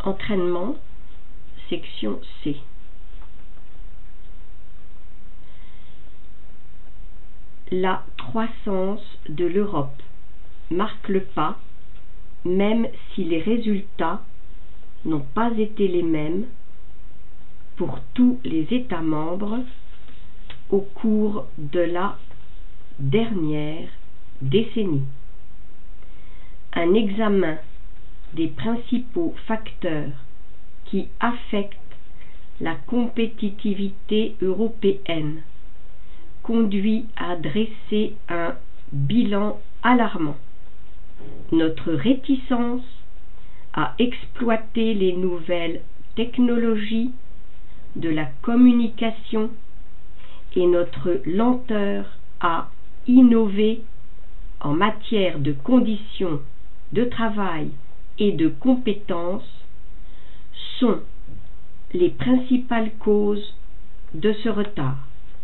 Entraînement, section C. La croissance de l'Europe marque le pas, même si les résultats n'ont pas été les mêmes pour tous les États membres au cours de la dernière décennie. Un examen des principaux facteurs qui affectent la compétitivité européenne conduit à dresser un bilan alarmant. Notre réticence à exploiter les nouvelles technologies de la communication et notre lenteur à innover en matière de conditions de travail et de compétences sont les principales causes de ce retard.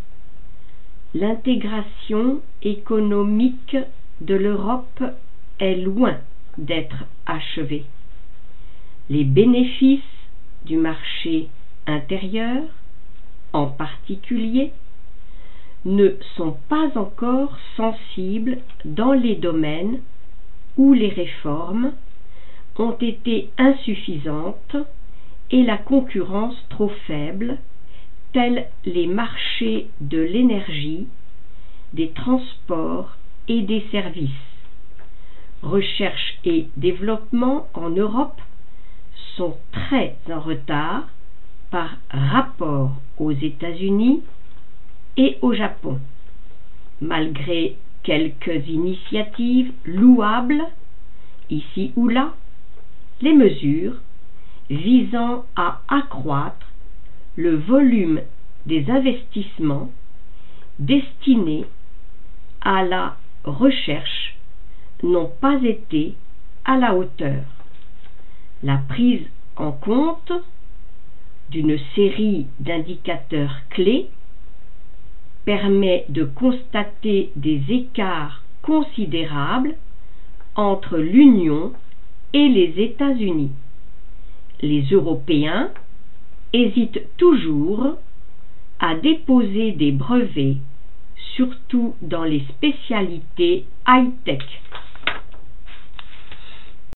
L'intégration économique de l'Europe est loin d'être achevée. Les bénéfices du marché intérieur, en particulier, ne sont pas encore sensibles dans les domaines où les réformes ont été insuffisantes et la concurrence trop faible, tels les marchés de l'énergie, des transports et des services. Recherche et développement en Europe sont très en retard par rapport aux États-Unis et au Japon, malgré quelques initiatives louables ici ou là. Les mesures visant à accroître le volume des investissements destinés à la recherche n'ont pas été à la hauteur. La prise en compte d'une série d'indicateurs clés permet de constater des écarts considérables entre l'Union et les États-Unis. Les Européens hésitent toujours à déposer des brevets, surtout dans les spécialités high-tech.